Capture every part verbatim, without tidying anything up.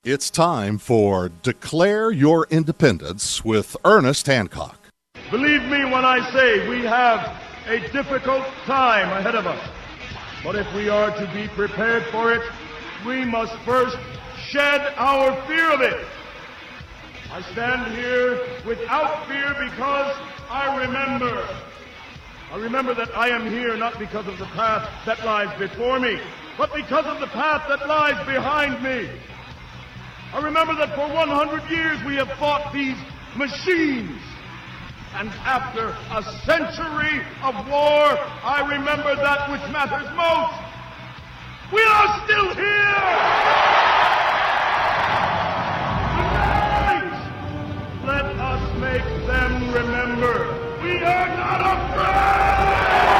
It's time for Declare Your Independence with Ernest Hancock. Believe me when I say we have a difficult time ahead of us. But if we are to be prepared for it, we must first shed our fear of it. I stand here without fear because I remember. I remember that I am here not because of the path that lies before me, but because of the path that lies behind me. I remember that for one hundred years we have fought these machines. And after a century of war, I remember that which matters most. We are still here! Tonight, let us make them remember we are not afraid!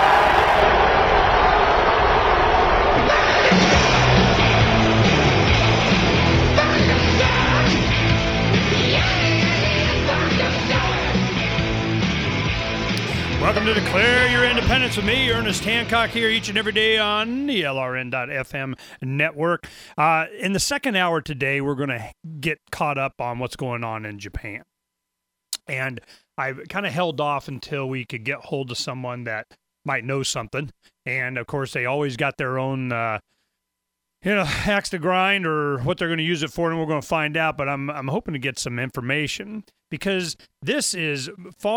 Welcome to Declare Your Independence with me, Ernest Hancock, here each and every day on the L R N dot F M network. Uh, in the second hour today, we're going to get caught up on what's going on in Japan. And I kind of held off until we could get hold of someone that might know something. And, of course, they always got their own, uh, you know, axe to grind or what they're going to use it for, and we're going to find out. But I'm I'm hoping to get some information, because this is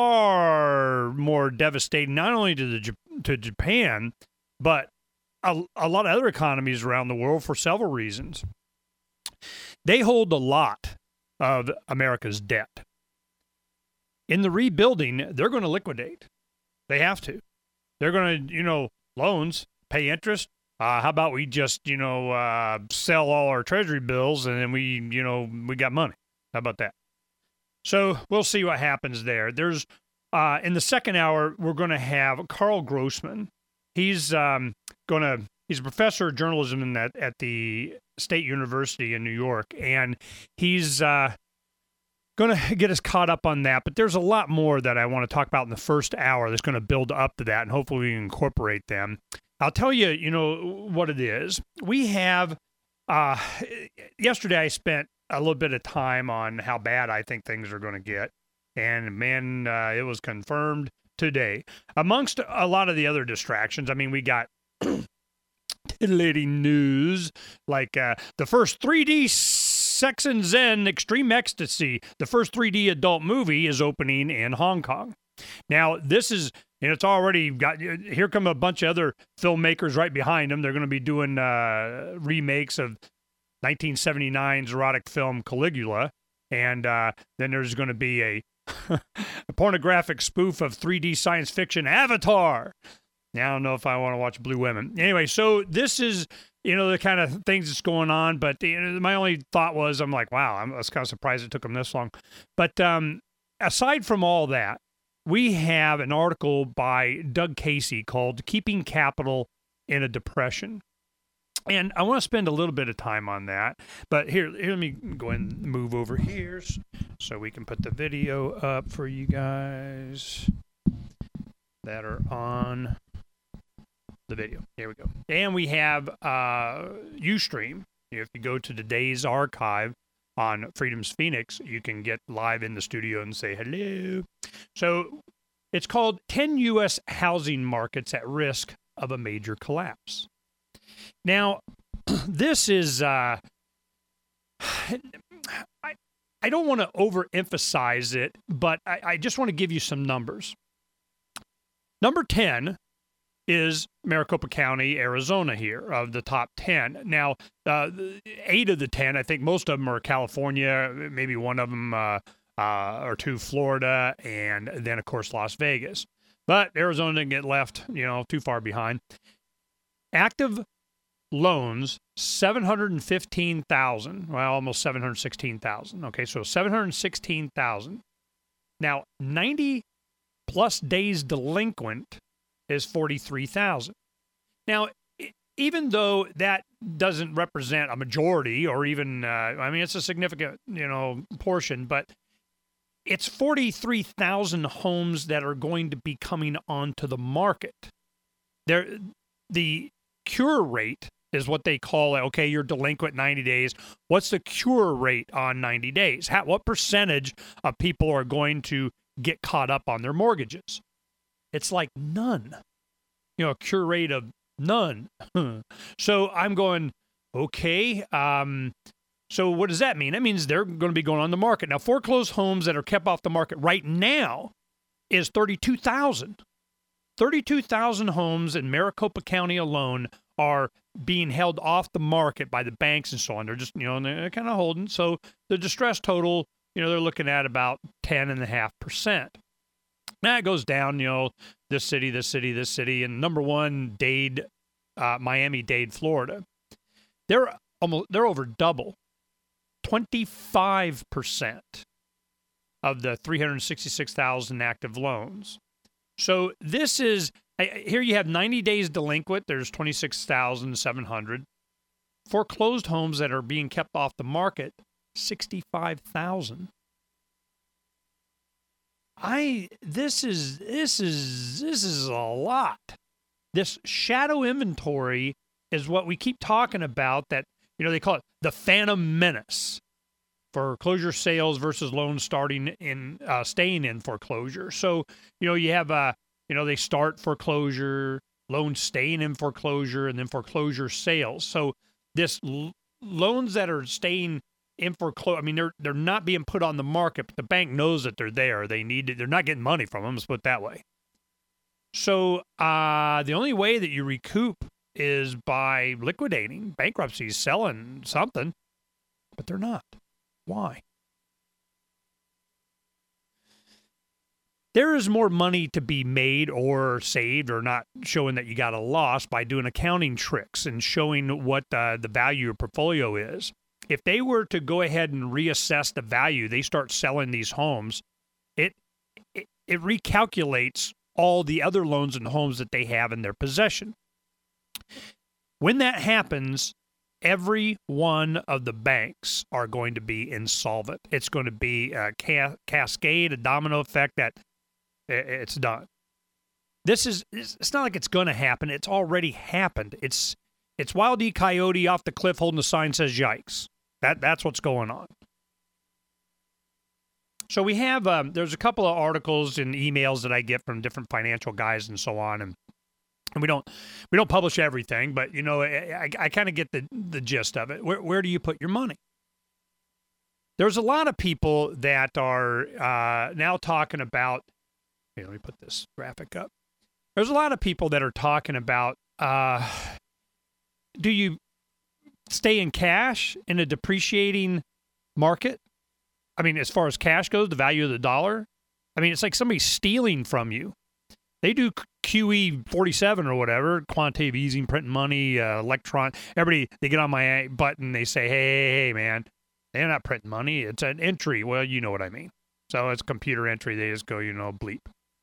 far more devastating, not only to the to Japan, but a, a lot of other economies around the world for several reasons. They hold a lot of America's debt. In the rebuilding, they're going to liquidate. They have to. They're going to, you know, loans, pay interest. Uh, how about we just, you know, uh, sell all our treasury bills and then we, you know, we got money. How about that? So we'll see what happens there. There's, uh, in the second hour, we're going to have Carl Grossman. He's um, going to, he's a professor of journalism in that, at the State University in New York, and he's uh, going to get us caught up on that. But there's a lot more that I want to talk about in the first hour that's going to build up to that, and hopefully we can incorporate them. I'll tell you, you know, what it is. We have, uh, yesterday I spent a little bit of time on how bad I think things are going to get. And, man, uh, it was confirmed today. Amongst a lot of the other distractions, I mean, we got titillating news, like uh, the first three D Sex and Zen Extreme Ecstasy, the first three D adult movie is opening in Hong Kong. Now, this is, and it's already got, here come a bunch of other filmmakers right behind them. They're going to be doing uh, remakes of nineteen seventy-nine's erotic film Caligula. And uh, then there's going to be a, a pornographic spoof of three D science fiction Avatar. Now, I don't know if I want to watch Blue Women. Anyway, so this is, you know, the kind of things that's going on. But you know, my only thought was, I'm like, wow, I'm, I was kind of surprised it took them this long. But um, aside from all that, we have an article by Doug Casey called Keeping Capital in a Depression. And I want to spend a little bit of time on that. But here, here let me go and move over here so we can put the video up for you guys that are on the video. Here we go. And we have uh, Ustream. If you go to today's archive on Freedom's Phoenix, you can get live in the studio and say hello. So it's called ten U S Housing Markets at Risk of a Major Collapse. Now, this is, uh, I, I don't want to overemphasize it, but I, I just want to give you some numbers. Number ten is Maricopa County, Arizona here, of the top ten. Now, uh, eight of the ten, I think most of them are California, maybe one of them uh, uh, or two Florida, and then, of course, Las Vegas. But Arizona didn't get left, you know, too far behind. Active loans, seven hundred fifteen thousand, well, almost seven hundred sixteen thousand. Okay, so seven hundred sixteen thousand. Now, ninety plus days delinquent is forty-three thousand. Now, even though that doesn't represent a majority or even, uh, I mean, it's a significant, you know, portion, but it's forty-three thousand homes that are going to be coming onto the market. There, the cure rate is what they call, okay, you're delinquent ninety days. What's the cure rate on ninety days? How, what percentage of people are going to get caught up on their mortgages? It's like none. You know, a cure rate of none. So I'm going, okay, um, so what does that mean? That means they're going to be going on the market. Now, foreclosed homes that are kept off the market right now is thirty-two thousand. thirty-two thousand homes in Maricopa County alone are being held off the market by the banks and so on. They're just, you know, they're kind of holding. So the distress total, you know, they're looking at about ten point five percent. Now it goes down, you know, this city, this city, this city, and number one, Dade, uh, Miami-Dade, Florida. They're almost, they're over double, twenty-five percent of the three hundred sixty-six thousand active loans. So this is, here you have ninety days delinquent, there's twenty-six thousand seven hundred. Foreclosed homes that are being kept off the market, sixty-five thousand. I, this is, this is, this is a lot. This shadow inventory is what we keep talking about, that, you know, they call it the phantom menace. Foreclosure sales versus loans starting in, uh, staying in foreclosure. So, you know, you have, uh, you know, they start foreclosure, loans staying in foreclosure, and then foreclosure sales. So this l- loans that are staying in foreclosure, I mean, they're they're not being put on the market, but the bank knows that they're there. They need it. They're not getting money from them, let's put it that way. So uh, the only way that you recoup is by liquidating, bankruptcy, selling something, but they're not. Why? There is more money to be made or saved or not showing that you got a loss by doing accounting tricks and showing what uh, the value of your portfolio is. If they were to go ahead and reassess the value, they start selling these homes, it, it, it recalculates all the other loans and homes that they have in their possession. When that happens, every one of the banks are going to be insolvent. It's going to be a ca- cascade, a domino effect that it's done. This is, it's not like it's going to happen. It's already happened. It's it's Wild E. Coyote off the cliff holding a sign that says yikes. That That's what's going on. So we have, um, there's a couple of articles and emails that I get from different financial guys and so on, and And we don't we don't publish everything, but, you know, I, I kind of get the, the gist of it. Where, where do you put your money? There's a lot of people that are uh, now talking about, here, let me put this graphic up. There's a lot of people that are talking about, uh, do you stay in cash in a depreciating market? I mean, as far as cash goes, the value of the dollar. I mean, it's like somebody stealing from you. They do Q E forty-seven or whatever, quantitative easing, printing money, uh, electron. Everybody, they get on my button, they say, hey, hey, man, they're not printing money. It's an entry. Well, you know what I mean. So it's computer entry. They just go, you know, bleep.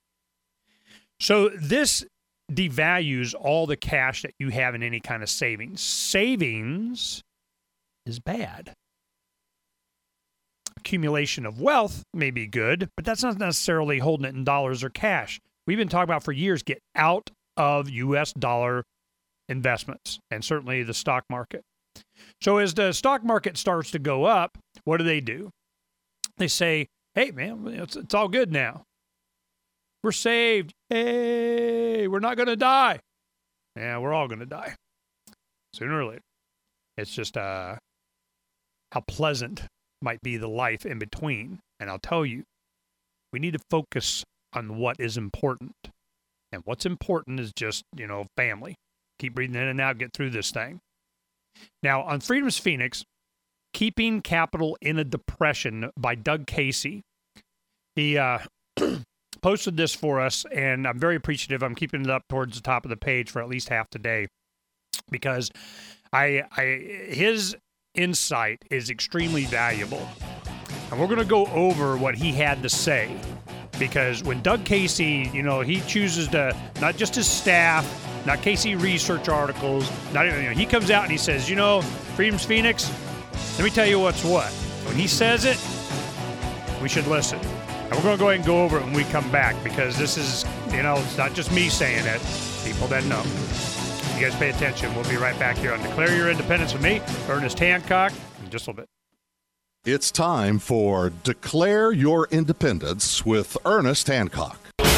So this devalues all the cash that you have in any kind of savings. Savings is bad. Accumulation of wealth may be good, but that's not necessarily holding it in dollars or cash. We've been talking about for years, get out of U S dollar investments, and certainly the stock market. So as the stock market starts to go up, what do they do? They say, hey, man, it's, it's all good now. We're saved. Hey, we're not going to die. Yeah, we're all going to die sooner or later. It's just uh, how pleasant might be the life in between. And I'll tell you, we need to focus on what is important. And what's important is just, you know, family. Keep breathing in and out, get through this thing. Now, on Freedom's Phoenix, Keeping Capital in a Depression by Doug Casey. He uh, posted this for us, and I'm very appreciative. I'm keeping it up towards the top of the page for at least half today because I, I his insight is extremely valuable. And we're going to go over what he had to say. Because when Doug Casey, you know, he chooses to, not just his staff, not Casey research articles, not even, you know, he comes out and he says, you know, Freedom's Phoenix, let me tell you what's what. When he says it, we should listen. And we're going to go ahead and go over it when we come back because this is, you know, it's not just me saying it, people that know. You guys pay attention. We'll be right back here on Declare Your Independence with me, Ernest Hancock, in just a little bit. It's time for Declare Your Independence with Ernest Hancock.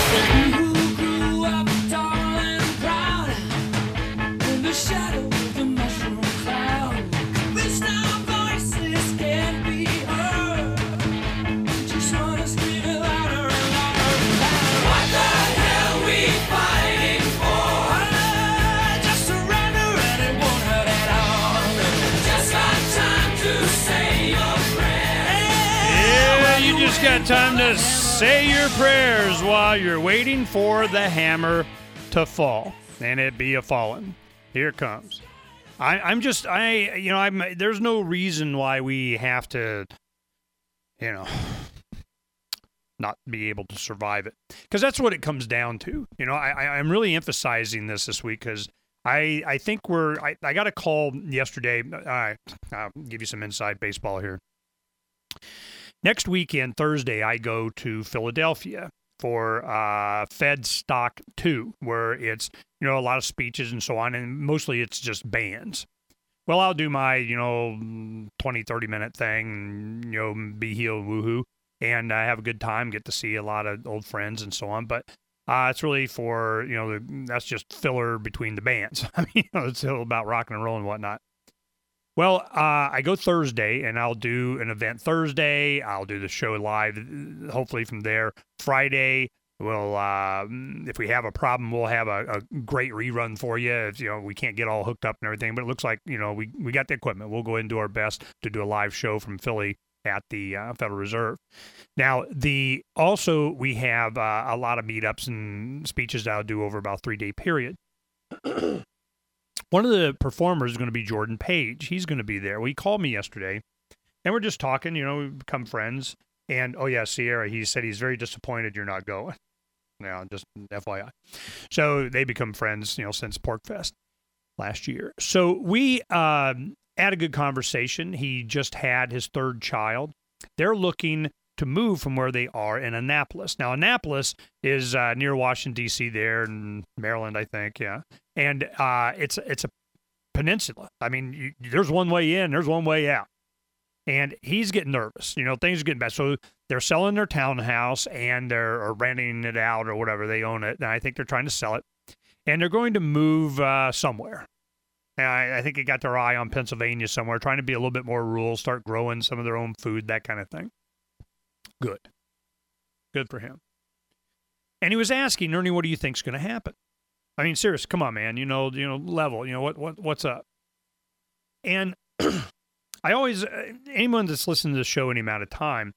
Just got time to say your prayers while you're waiting for the hammer to fall, and it be a fallen. Here it comes. I, I'm just, I, you know, I'm. There's no reason why we have to, you know, not be able to survive it, because that's what it comes down to. You know, I, I'm really emphasizing this this week because I, I think we're. I, I got a call yesterday. I, I'll give you some inside baseball here. Next weekend, Thursday, I go to Philadelphia for uh, Fed Stock two, where it's, you know, a lot of speeches and so on, and mostly it's just bands. Well, I'll do my, you know, twenty, thirty-minute thing, and, you know, be heel, woohoo, and I uh, have a good time, get to see a lot of old friends and so on, but uh, it's really for, you know, the, that's just filler between the bands. I mean, you know, it's all about rock and roll and whatnot. Well, uh, I go Thursday, and I'll do an event Thursday. I'll do the show live, hopefully from there. Friday, we'll, uh, if we have a problem, we'll have a, a great rerun for you. If, you know, we can't get all hooked up and everything, but it looks like, you know, we, we got the equipment. We'll go ahead and do our best to do a live show from Philly at the uh, Federal Reserve. Now, the also, we have uh, a lot of meetups and speeches that I'll do over about a three-day period. One of the performers is going to be Jordan Page. He's going to be there. Well, he called me yesterday, and we're just talking. You know, we've become friends. And, oh, yeah, Sierra, he said he's very disappointed you're not going. Now, just F Y I. So they become friends, you know, since PorcFest last year. So we um, had a good conversation. He just had his third child. They're looking to move from where they are in Annapolis. Now, Annapolis is uh, near Washington, D C there in Maryland, I think, yeah. And uh, it's it's a peninsula. I mean, you, there's one way in, there's one way out. And he's getting nervous. You know, things are getting bad. So they're selling their townhouse and they're or renting it out or whatever. They own it. And I think they're trying to sell it. And they're going to move uh, somewhere. And I, I think they got their eye on Pennsylvania somewhere, trying to be a little bit more rural, start growing some of their own food, that kind of thing. Good. Good for him. And he was asking, Ernie, what do you think's going to happen? I mean, serious, come on, man. You know, you know, level. You know what, what, what's up? And I always, anyone that's listened to the show any amount of time,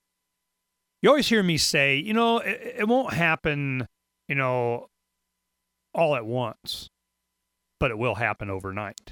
you always hear me say, you know, it, it won't happen, you know, all at once, but it will happen overnight.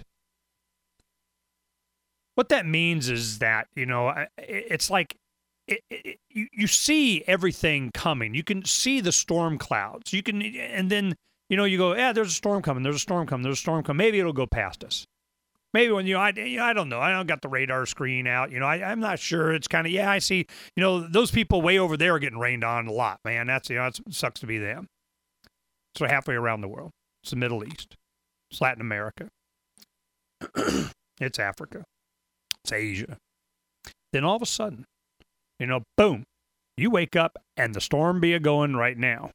What that means is that, you know, it, it's like, It, it, you, you see everything coming. You can see the storm clouds. You can, and then, you know, you go, yeah, there's a storm coming. There's a storm coming. There's a storm coming. Maybe it'll go past us. Maybe when, you know, I, you know, I don't know. I don't got the radar screen out. You know, I, I'm not sure. It's kind of, yeah, I see, you know, those people way over there are getting rained on a lot, man. That's, you know, it sucks to be them. So halfway around the world. It's the Middle East. It's Latin America. It's Africa. It's Asia. Then all of a sudden, you know, boom, you wake up and the storm be a-going right now.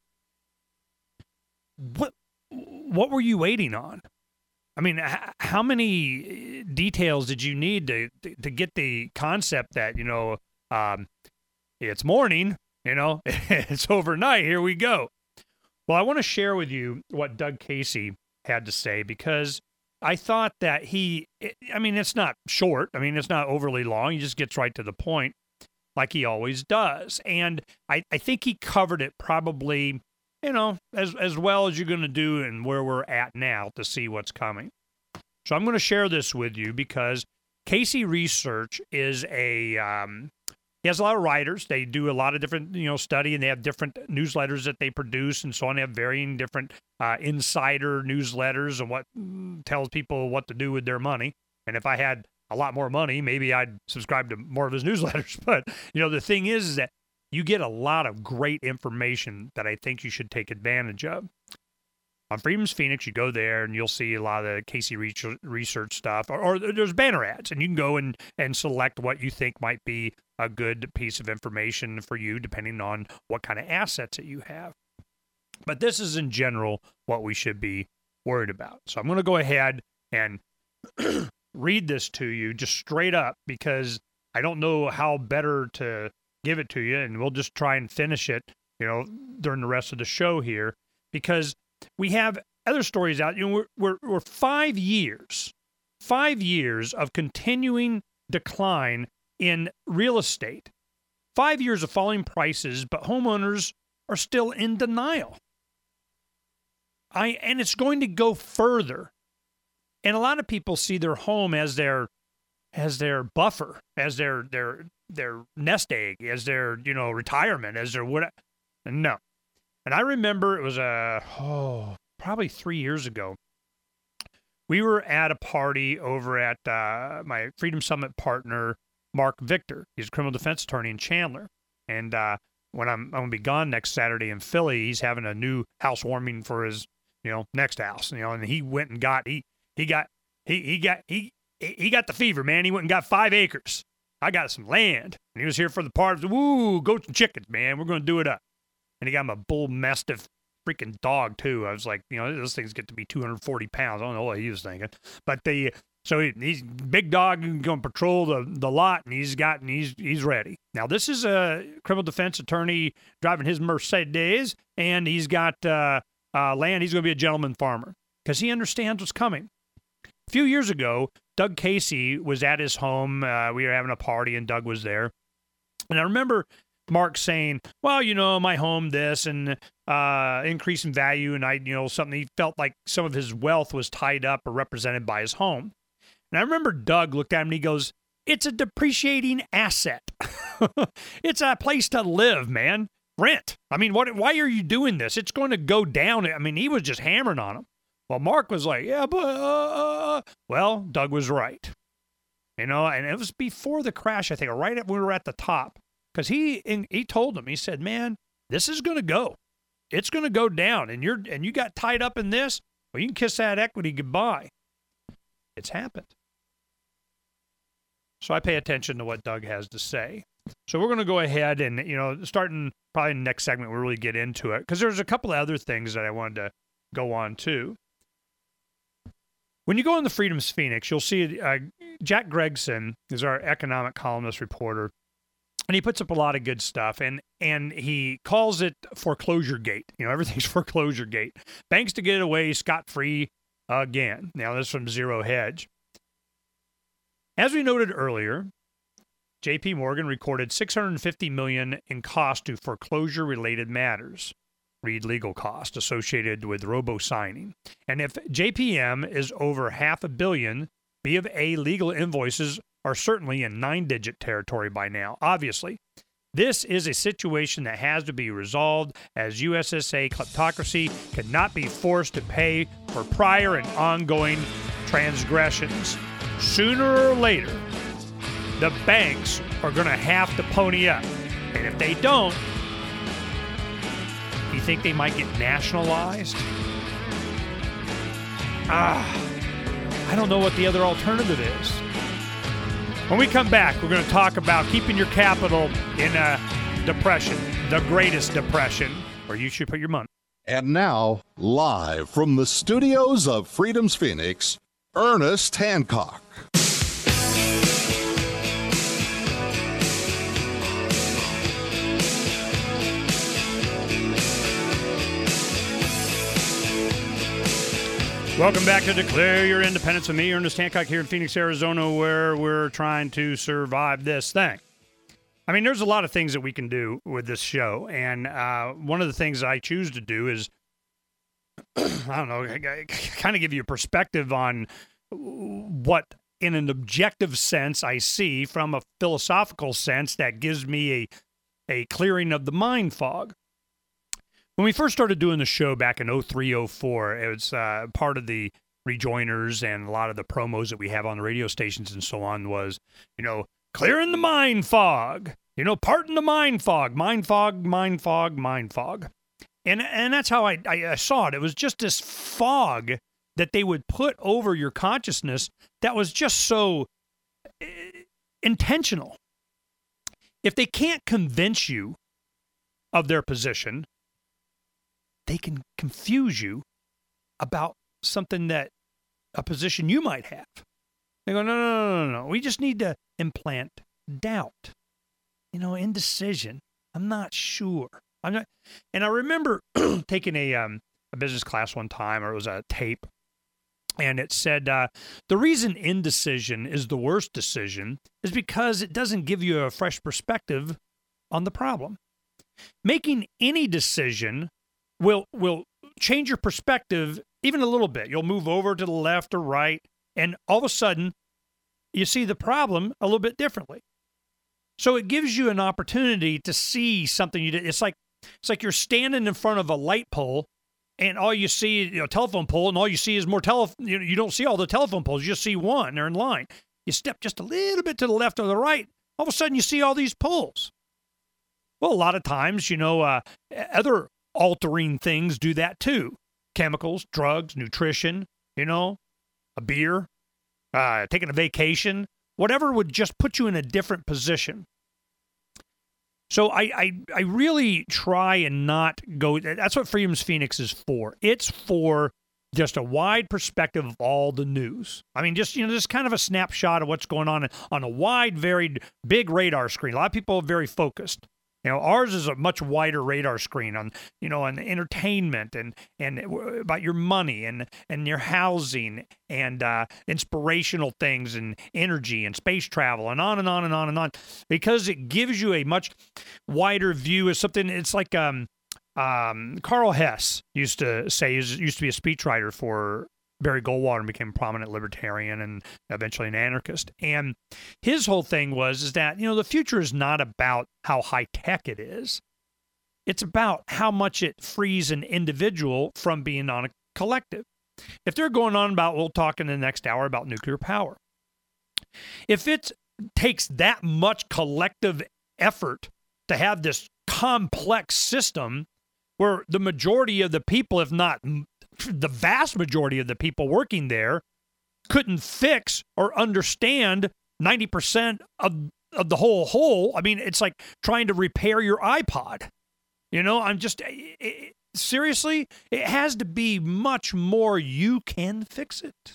What what were you waiting on? I mean, h- how many details did you need to, to, to get the concept that, you know, um, it's morning, you know, it's overnight, here we go. Well, I want to share with you what Doug Casey had to say, because I thought that he, it, I mean, it's not short. I mean, it's not overly long. He just gets right to the point, like he always does. And I, I think he covered it probably, you know, as, as well as you're going to do and where we're at now to see what's coming. So I'm going to share this with you because Casey Research is a, um, he has a lot of writers. They do a lot of different, you know, study, and they have different newsletters that they produce and so on. They have varying different uh, insider newsletters and what tells people what to do with their money. And if I had a lot more money, maybe I'd subscribe to more of his newsletters. But, you know, the thing is, is that you get a lot of great information that I think you should take advantage of. on Freedom's Phoenix, you go there and you'll see a lot of the Casey Research stuff, or, or there's banner ads, and you can go and, and select what you think might be a good piece of information for you, depending on what kind of assets that you have. But this is in general what we should be worried about. So I'm going to go ahead and read this to you just straight up, because I don't know how better to give it to you, and we'll just try and finish it, you know, during the rest of the show here, because we have other stories out. You know, we're, we're, we're five years, five years of continuing decline in real estate. Five years of falling prices, but homeowners are still in denial. I and it's going to go further. And a lot of people see their home as their as their buffer, as their their their nest egg, as their, you know, retirement, as their what. No. And I remember it was a oh probably three years ago. We were at a party over at uh, my Freedom Summit partner, Mark Victor. He's a criminal defense attorney in Chandler. And uh, when I'm, I'm going to be gone next Saturday in Philly, he's having a new housewarming for his, you know, next house. You know, and he went and got he he got he he got he he got the fever, man. He went and got five acres. I got some land, and he was here for the party. Woo, goats and chickens, man. We're going to do it up. And he got him a bull mastiff freaking dog too. I was like, you know, those things get to be two hundred forty pounds. I don't know what he was thinking, but the so he, he's big dog going to patrol the, the lot, and he's got and he's he's ready. Now this is a criminal defense attorney driving his Mercedes, and he's got uh, uh, land. He's going to be a gentleman farmer because he understands what's coming. A few years ago, Doug Casey was at his home. Uh, we were having a party, and Doug was there, and I remember Mark saying, well, you know, my home, this, and uh, increase in value, and I, you know, something, he felt like some of his wealth was tied up or represented by his home. And I remember Doug looked at him and he goes, it's a depreciating asset. It's a place to live, man. Rent. I mean, what? Why are you doing this? It's going to go down. I mean, he was just hammering on him. Well, Mark was like, yeah, but, uh, well, Doug was right. You know, and it was before the crash, I think, right at when we were at the top. Because he he told him, he said, man, this is going to go. It's going to go down, and you're and you got tied up in this, well, you can kiss that equity goodbye. It's happened. So I pay attention to what Doug has to say. So we're going to go ahead and, you know, starting probably in the next segment, we'll really get into it. Because there's a couple of other things that I wanted to go on to. When you go on the Freedom's Phoenix, you'll see uh, Jack Gregson is our economic columnist reporter. And he puts up a lot of good stuff, and and he calls it foreclosure gate. You know, everything's foreclosure gate. Banks to get away scot-free again. Now, this is from Zero Hedge. As we noted earlier, J P Morgan recorded six hundred fifty million dollars in cost to foreclosure-related matters. Read legal cost associated with robo-signing. And if J P M is over half a billion, B of A legal invoices are certainly in nine-digit territory by now, obviously. This is a situation that has to be resolved, as U S S A kleptocracy cannot be forced to pay for prior and ongoing transgressions. Sooner or later, the banks are going to have to pony up. And if they don't, you think they might get nationalized? Ah, I don't know what the other alternative is. When we come back, we're going to talk about keeping your capital in a depression, the greatest depression, where you should put your money. And now, live from the studios of Freedom's Phoenix, Ernest Hancock. Welcome back to Declare Your Independence with me, Ernest Hancock, here in Phoenix, Arizona, where we're trying to survive this thing. I mean, there's a lot of things that we can do with this show, and uh, one of the things I choose to do is, I don't know, kind of give you a perspective on what, in an objective sense, I see from a philosophical sense that gives me a, a clearing of the mind fog. When we first started doing the show back in oh three, oh four, it was uh, part of the rejoiners and a lot of the promos that we have on the radio stations and so on was, you know, clearing the mind fog, you know, parting the mind fog, mind fog, mind fog, mind fog. And and that's how I, I, I saw it. It was just this fog that they would put over your consciousness that was just so uh, intentional. If they can't convince you of their position, they can confuse you about something that, a position you might have. They go, no, no, no, no, no. We just need to implant doubt. You know, indecision. I'm not sure. I'm not. And I remember taking a um, a business class one time, or it was a tape, and it said uh, the reason indecision is the worst decision is because it doesn't give you a fresh perspective on the problem. Making any decision will will change your perspective even a little bit. You'll move over to the left or right, and all of a sudden, you see the problem a little bit differently. So it gives you an opportunity to see something you did. It's like it's like you're standing in front of a light pole, and all you see, you know, telephone pole, and all you see is more telephone. You, you don't see all the telephone poles. You just see one. They're in line. You step just a little bit to the left or the right. All of a sudden, you see all these poles. Well, a lot of times, you know, uh, other altering things do that too. Chemicals, drugs, nutrition, you know, a beer, uh, taking a vacation, whatever would just put you in a different position. So I, I, I really try and not go, that's what Freedom's Phoenix is for. It's for just a wide perspective of all the news. I mean, just, you know, just kind of a snapshot of what's going on on a wide, varied, big radar screen. A lot of people are very focused. You know, ours is a much wider radar screen on, you know, on entertainment and, and about your money and, and your housing and uh, inspirational things and energy and space travel and on and on and on and on, because it gives you a much wider view of something. It's like um, um, Carl Hess used to say, he used to be a speechwriter for Barry Goldwater and became a prominent libertarian and eventually an anarchist. And his whole thing was is that, you know, the future is not about how high tech it is. It's about how much it frees an individual from being on a collective. If they're going on about, we'll talk in the next hour about nuclear power. If it takes that much collective effort to have this complex system where the majority of the people, if not the vast majority of the people working there, couldn't fix or understand ninety percent of, of the whole whole. I mean, it's like trying to repair your iPod. You know, I'm just, it, seriously, it has to be much more you can fix it.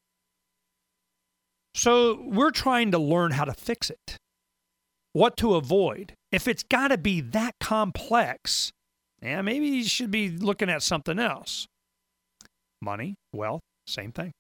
So we're trying to learn how to fix it, what to avoid. If it's got to be that complex, yeah, maybe you should be looking at something else. Money, wealth, same thing.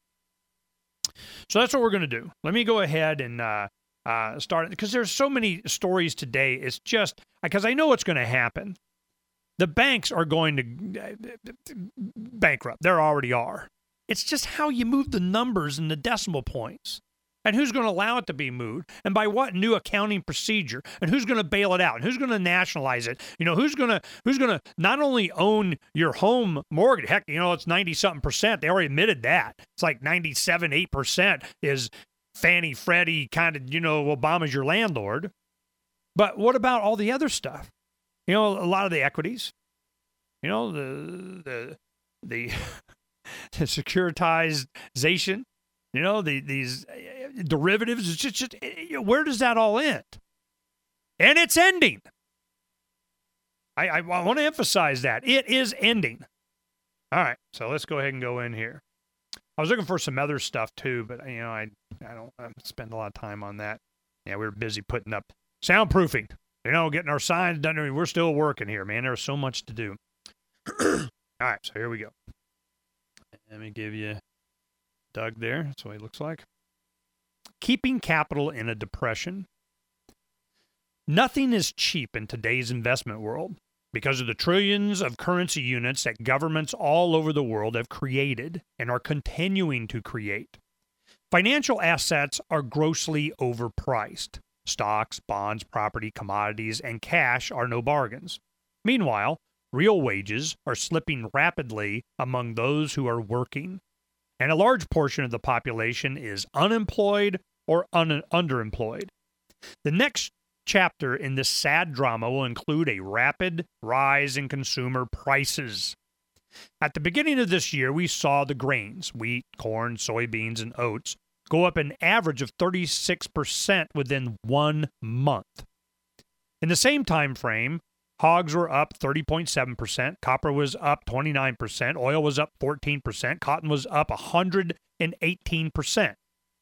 So that's what we're going to do. Let me go ahead and uh, uh, start, because there's so many stories today. It's just, because I know what's going to happen. The banks are going to bankrupt. They already are. It's just how you move the numbers and the decimal points. And who's going to allow it to be moved? And by what new accounting procedure? And who's going to bail it out? And who's going to nationalize it? You know, who's going to who's going to not only own your home mortgage? Heck, you know, it's ninety-something percent. They already admitted that. It's like ninety-seven, eight percent is Fannie, Freddie, kind of, you know, Obama's your landlord. But what about all the other stuff? You know, a lot of the equities. You know, the the the, the securitization. You know, the, these derivatives, it's just, just, where does that all end? And it's ending. I, I, I want to emphasize that. It is ending. All right, so let's go ahead and go in here. I was looking for some other stuff too, but, you know, I I don't I spend a lot of time on that. Yeah, we were busy putting up soundproofing, you know, getting our signs done. We're still working here, man. There's so much to do. All right, so here we go. Let me give you Doug there. That's what he looks like. Keeping capital in a depression. Nothing is cheap in today's investment world because of the trillions of currency units that governments all over the world have created and are continuing to create. Financial assets are grossly overpriced. Stocks, bonds, property, commodities, and cash are no bargains. Meanwhile, real wages are slipping rapidly among those who are working. And a large portion of the population is unemployed or un- underemployed. The next chapter in this sad drama will include a rapid rise in consumer prices. At the beginning of this year, we saw the grains, wheat, corn, soybeans, and oats, go up an average of thirty-six percent within one month. In the same time frame, hogs were up thirty point seven percent, copper was up twenty-nine percent, oil was up fourteen percent, cotton was up one hundred eighteen percent.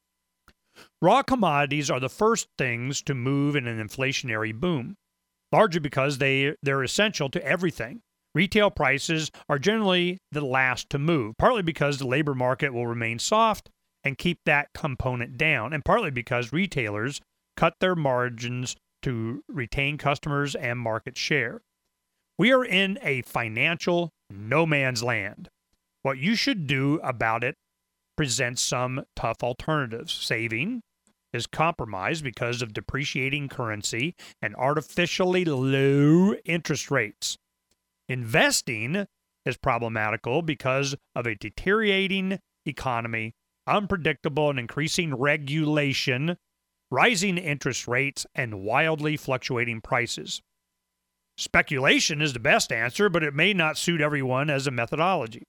Raw commodities are the first things to move in an inflationary boom, largely because they, they're essential to everything. Retail prices are generally the last to move, partly because the labor market will remain soft and keep that component down, and partly because retailers cut their margins to retain customers and market share. We are in a financial no man's land. What you should do about it presents some tough alternatives. Saving is compromised because of depreciating currency and artificially low interest rates. Investing is problematical because of a deteriorating economy, unpredictable and increasing regulation, rising interest rates, and wildly fluctuating prices. Speculation is the best answer, but it may not suit everyone as a methodology.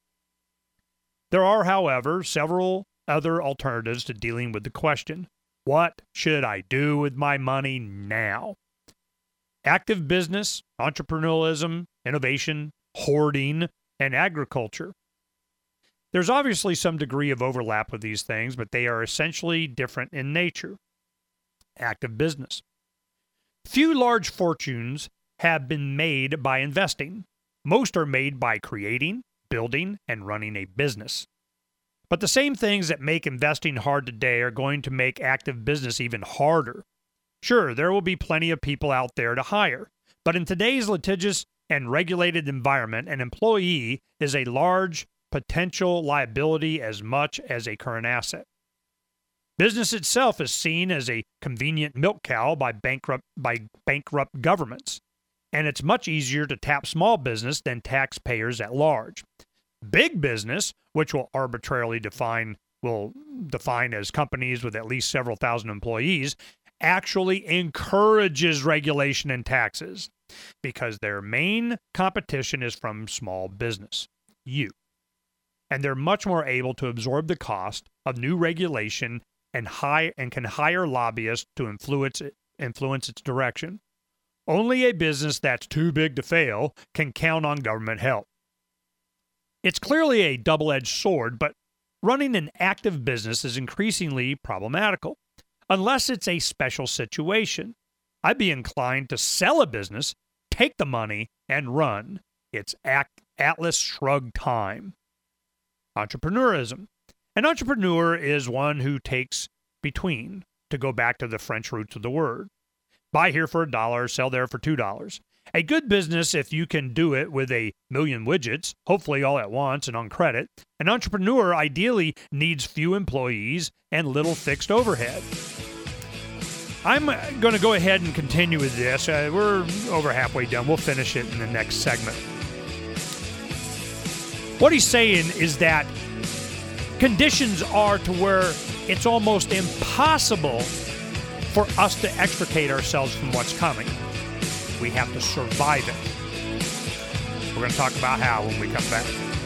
There are, however, several other alternatives to dealing with the question, what should I do with my money now? Active business, entrepreneurialism, innovation, hoarding, and agriculture. There's obviously some degree of overlap with these things, but they are essentially different in nature. Active business. Few large fortunes have been made by investing. Most are made by creating, building, and running a business. But the same things that make investing hard today are going to make active business even harder. Sure, there will be plenty of people out there to hire, but in today's litigious and regulated environment, an employee is a large potential liability as much as a current asset. Business itself is seen as a convenient milk cow by bankrupt, by bankrupt governments, and it's much easier to tap small business than taxpayers at large. Big business, which will arbitrarily define will define as companies with at least several thousand employees, actually encourages regulation and taxes because their main competition is from small business, you. And they're much more able to absorb the cost of new regulation and high and can hire lobbyists to influence it, influence its direction. Only a business that's too big to fail can count on government help. It's clearly a double-edged sword, but running an active business is increasingly problematical. Unless it's a special situation, I'd be inclined to sell a business, take the money, and run. It's Atlas Shrugged time. Entrepreneurism. An entrepreneur is one who takes between, to go back to the French roots of the word. Buy here for a dollar, sell there for two dollars. A good business, if you can do it with a million widgets, hopefully all at once and on credit. An entrepreneur ideally needs few employees and little fixed overhead. I'm going to go ahead and continue with this. Uh, we're over halfway done. We'll finish it in the next segment. What he's saying is that conditions are to where it's almost impossible for us to extricate ourselves from what's coming. We have to survive it. We're going to talk about how when we come back.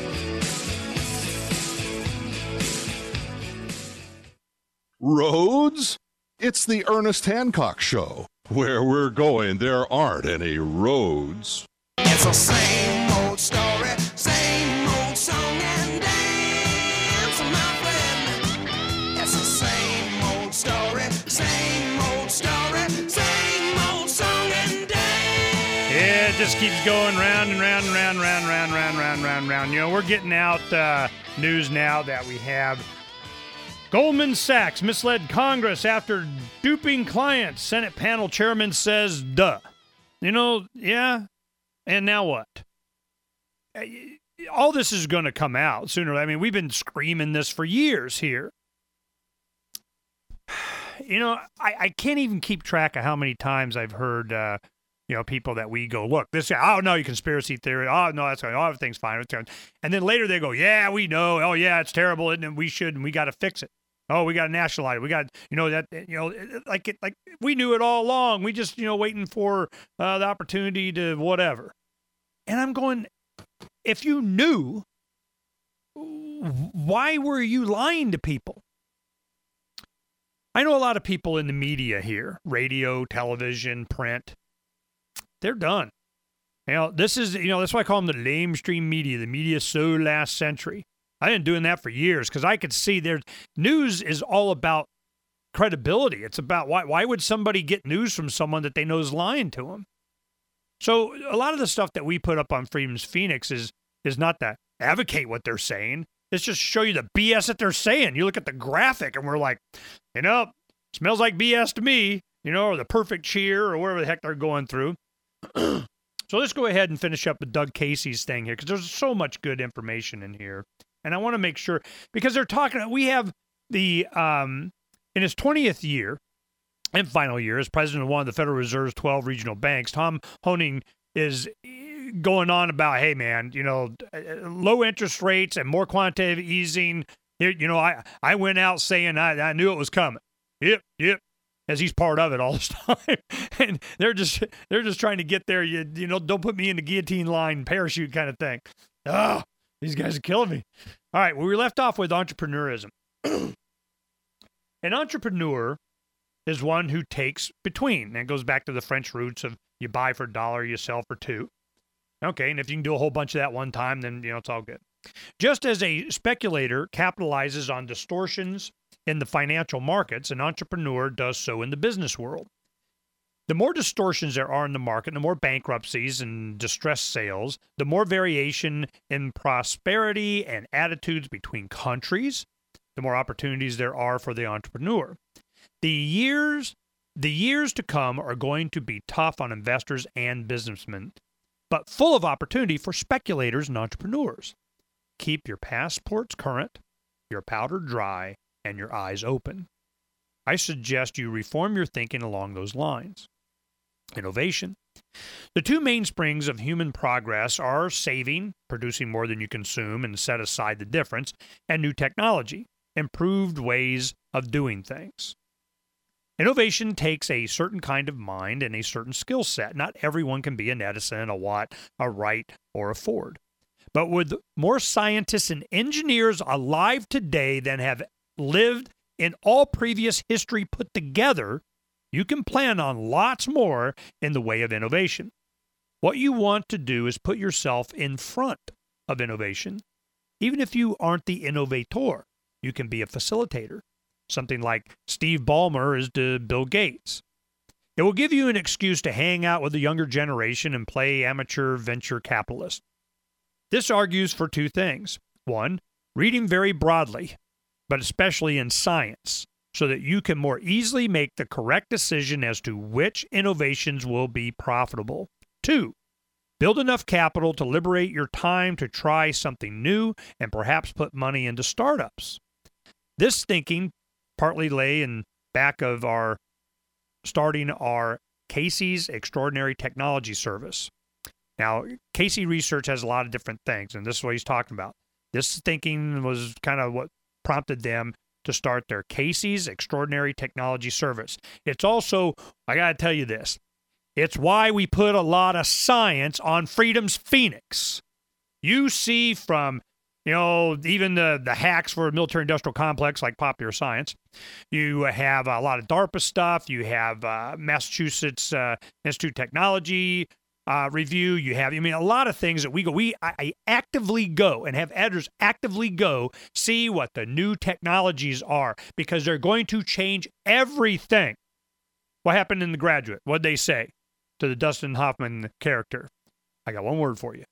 Roads? It's the Ernest Hancock Show. Where we're going, there aren't any roads. It's the same old story, same old song and dance, my friend. It's the same old story, same old story, same old song and dance. Yeah, it just keeps going round and round and round, round, round, round, round, round, round. You know, we're getting out uh, news now that we have Goldman Sachs misled Congress after duping clients. Senate panel chairman says, duh. You know, yeah, and now what? All this is going to come out sooner. I mean, we've been screaming this for years here. You know, I, I can't even keep track of how many times I've heard, uh, you know, people that we go, look, this, oh, no, you conspiracy theory. Oh, no, that's fine. Oh, everything's fine. And then later they go, yeah, we know. Oh, yeah, it's terrible. And we should, and we got to fix it. Oh, we got to nationalize it. We got, you know, that, you know, like it, like we knew it all along. We just, you know, waiting for uh, the opportunity to whatever. And I'm going, if you knew, why were you lying to people? I know a lot of people in the media here, radio, television, print. They're done. You know, this is, you know, that's why I call them the lamestream media. The media so last century. I've been doing that for years because I could see their news is all about credibility. It's about why why would somebody get news from someone that they know is lying to them? So a lot of the stuff that we put up on Freedom's Phoenix is is not to advocate what they're saying. It's just show you the B S that they're saying. You look at the graphic and we're like, you know, smells like B S to me, you know, or the perfect cheer or whatever the heck they're going through. So let's go ahead and finish up with Doug Casey's thing here because there's so much good information in here. And I want to make sure, because they're talking, we have the, um, in his twentieth year and final year as president of one of the Federal Reserve's twelve regional banks, Tom Hoenig is going on about, hey, man, you know, low interest rates and more quantitative easing. You know, I, I went out saying I, I knew it was coming. Yep, yep. As he's part of it all this time. And they're just they're just trying to get there. You, you know, don't put me in the guillotine line parachute kind of thing. Oh, these guys are killing me. All right, well, we left off with entrepreneurism. An entrepreneur is one who takes between. And it goes back to the French roots of you buy for a dollar, you sell for two. Okay, and if you can do a whole bunch of that one time, then, you know, it's all good. Just as a speculator capitalizes on distortions in the financial markets, an entrepreneur does so in the business world. The more distortions there are in the market, the more bankruptcies and distressed sales, the more variation in prosperity and attitudes between countries, the more opportunities there are for the entrepreneur. The years, the years to come are going to be tough on investors and businessmen, but full of opportunity for speculators and entrepreneurs. Keep your passports current, your powder dry, and your eyes open. I suggest you reform your thinking along those lines. Innovation. The two mainsprings of human progress are saving, producing more than you consume and set aside the difference, and new technology, improved ways of doing things. Innovation takes a certain kind of mind and a certain skill set. Not everyone can be an Edison, a Watt, a Wright, or a Ford. But with more scientists and engineers alive today than have lived in all previous history put together, you can plan on lots more in the way of innovation. What you want to do is put yourself in front of innovation. Even if you aren't the innovator, you can be a facilitator. Something like Steve Ballmer is to Bill Gates. It will give you an excuse to hang out with the younger generation and play amateur venture capitalist. This argues for two things. One, reading very broadly, but especially in science, so that you can more easily make the correct decision as to which innovations will be profitable. Two, build enough capital to liberate your time to try something new and perhaps put money into startups. This thinking partly lay in back of our starting our Casey's Extraordinary Technology Service. Now, Casey Research has a lot of different things, and this is what he's talking about. This thinking was kind of what prompted them to start their Casey's Extraordinary Technology Service. It's also, I got to tell you this, it's why we put a lot of science on Freedom's Phoenix. You see from, you know, even the, the hacks for a military-industrial complex like Popular Science. You have a lot of DARPA stuff. You have uh, Massachusetts uh, Institute of Technology uh, review. You have, I mean, a lot of things that we go, we I, I actively go and have editors actively go see what the new technologies are because they're going to change everything. What happened in The Graduate? What'd they say to the Dustin Hoffman character? I got one word for you.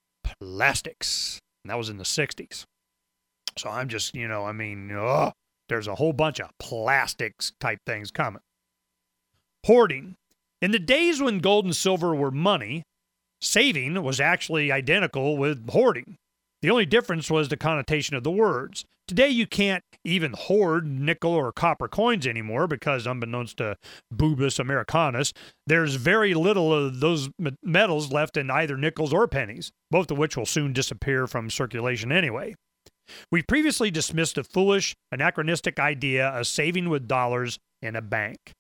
Plastics. And that was in the sixties. So I'm just, you know, I mean, oh, there's a whole bunch of plastics type things coming. Hoarding. In the days when gold and silver were money, saving was actually identical with hoarding. The only difference was the connotation of the words. Today you can't even hoard nickel or copper coins anymore because, unbeknownst to Boobus Americanus, there's very little of those metals left in either nickels or pennies, both of which will soon disappear from circulation anyway. We previously dismissed the foolish, anachronistic idea of saving with dollars in a bank.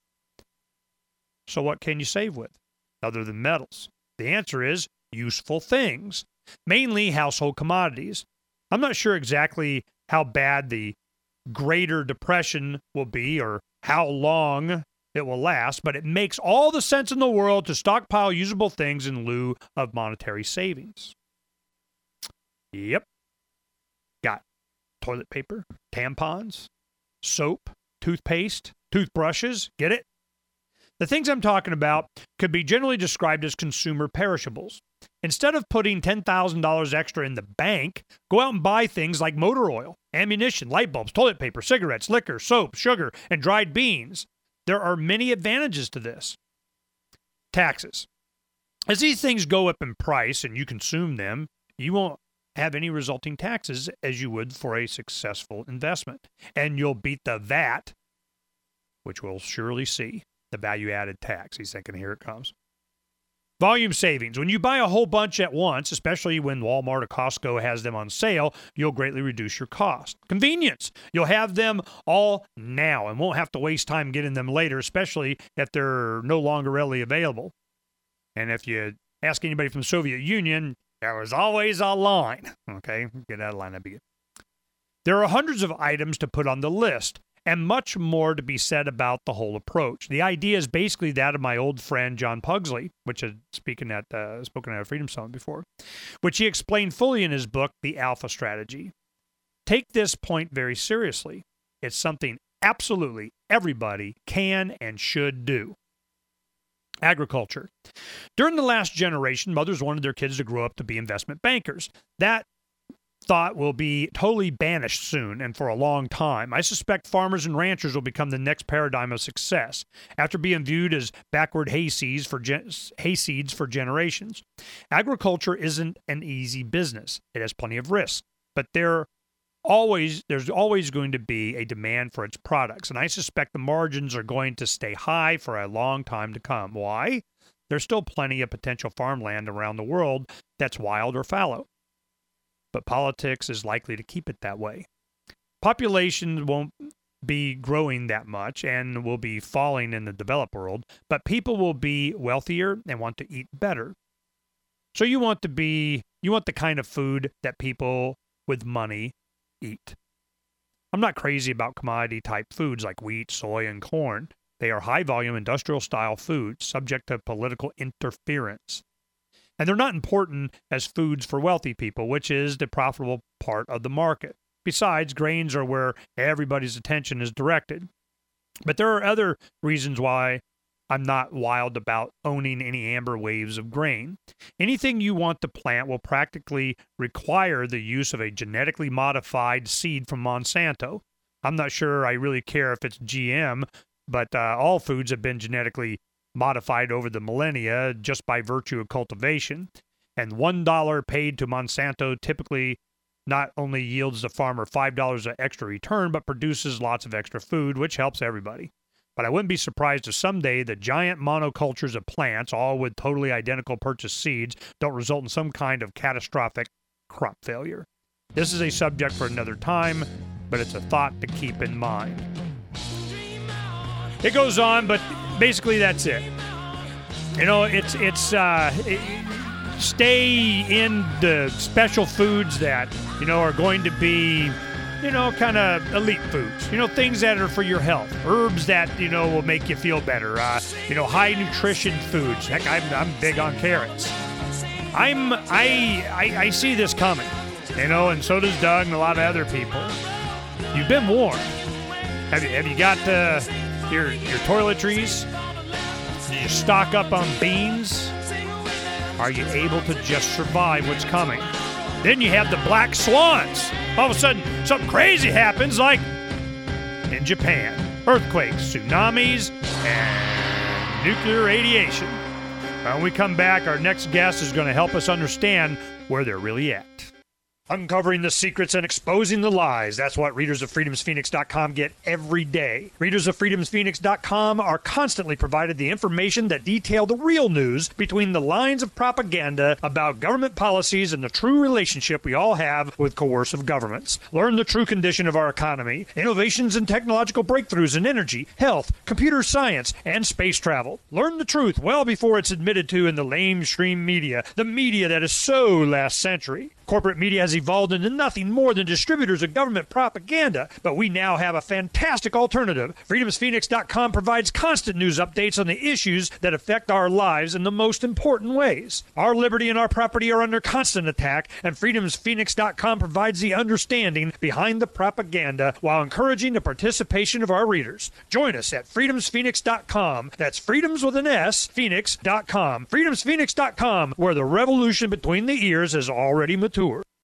So what can you save with, other than metals? The answer is useful things, mainly household commodities. I'm not sure exactly how bad the Greater Depression will be or how long it will last, but it makes all the sense in the world to stockpile usable things in lieu of monetary savings. Yep. Got toilet paper, tampons, soap, toothpaste, toothbrushes. Get it? The things I'm talking about could be generally described as consumer perishables. Instead of putting ten thousand dollars extra in the bank, go out and buy things like motor oil, ammunition, light bulbs, toilet paper, cigarettes, liquor, soap, sugar, and dried beans. There are many advantages to this. Taxes. As these things go up in price and you consume them, you won't have any resulting taxes as you would for a successful investment. And you'll beat the V A T, which we'll surely see, the value-added tax. He's thinking, here it comes. Volume savings. When you buy a whole bunch at once, especially when Walmart or Costco has them on sale, you'll greatly reduce your cost. Convenience. You'll have them all now and won't have to waste time getting them later, especially if they're no longer readily available. And if you ask anybody from the Soviet Union, there was always a line. Okay, get out of line. That'd be good. There are hundreds of items to put on the list, and much more to be said about the whole approach. The idea is basically that of my old friend John Pugsley, which had speaking at uh, spoken at a Freedom Summit before, which he explained fully in his book, The Alpha Strategy. Take this point very seriously. It's something absolutely everybody can and should do. Agriculture. During the last generation, mothers wanted their kids to grow up to be investment bankers. That thought will be totally banished soon and for a long time. I suspect farmers and ranchers will become the next paradigm of success after being viewed as backward hayseeds for, gen- hayseeds for generations. Agriculture isn't an easy business. It has plenty of risks, but there always there's always going to be a demand for its products, and I suspect the margins are going to stay high for a long time to come. Why? There's still plenty of potential farmland around the world that's wild or fallow. But politics is likely to keep it that way. Population won't be growing that much and will be falling in the developed world, but people will be wealthier and want to eat better. So you want to be, you want the kind of food that people with money eat. I'm not crazy about commodity-type foods like wheat, soy, and corn. They are high-volume industrial-style foods subject to political interference. And they're not important as foods for wealthy people, which is the profitable part of the market. Besides, grains are where everybody's attention is directed. But there are other reasons why I'm not wild about owning any amber waves of grain. Anything you want to plant will practically require the use of a genetically modified seed from Monsanto. I'm not sure I really care if it's G M, but uh, all foods have been genetically modified over the millennia just by virtue of cultivation, and one dollar paid to Monsanto typically not only yields the farmer five dollars an extra return, but produces lots of extra food, which helps everybody. But I wouldn't be surprised if someday the giant monocultures of plants, all with totally identical purchased seeds, don't result in some kind of catastrophic crop failure. This is a subject for another time, but it's a thought to keep in mind. It goes on, but basically that's it. You know, it's it's uh, it, stay in the special foods that, you know, are going to be, you know, kind of elite foods. You know, things that are for your health. Herbs that, you know, will make you feel better. Uh, you know, high nutrition foods. Heck, I'm, I'm big on carrots. I'm I, I I see this coming, you know, and so does Doug and a lot of other people. You've been warned. Have you have you got uh, your your toiletries? Do you stock up on beans? Are you able to just survive what's coming? Then you have the black swans. All of a sudden, something crazy happens, like in Japan. Earthquakes, tsunamis, and nuclear radiation. When we come back, our next guest is going to help us understand where they're really at. Uncovering the secrets and exposing the lies. That's what readers of freedoms phoenix dot com get every day. Readers of freedoms phoenix dot com are constantly provided the information that detail the real news between the lines of propaganda about government policies and the true relationship we all have with coercive governments. Learn the true condition of our economy, innovations and technological breakthroughs in energy, health, computer science, and space travel. Learn the truth well before it's admitted to in the lamestream media, the media that is so last century. Corporate media has evolved into nothing more than distributors of government propaganda, but we now have a fantastic alternative. freedoms phoenix dot com provides constant news updates on the issues that affect our lives in the most important ways. Our liberty and our property are under constant attack, and freedoms phoenix dot com provides the understanding behind the propaganda while encouraging the participation of our readers. Join us at freedoms phoenix dot com. That's freedoms with an S, phoenix dot com. freedoms phoenix dot com, where the revolution between the ears has already matured.